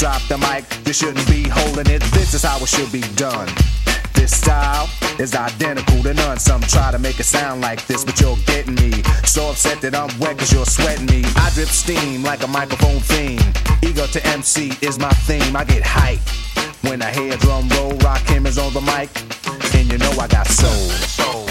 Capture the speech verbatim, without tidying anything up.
drop the mic, you shouldn't be holding it. This is how it should be done. This style is identical to none. Some try to make it sound like this, but you're getting me so upset that I'm wet cause you're sweating me. I drip steam like a microphone theme. Ego to M C is my theme. I get hype when I hear drum roll. Rakim is on the mic, and you know I got soul.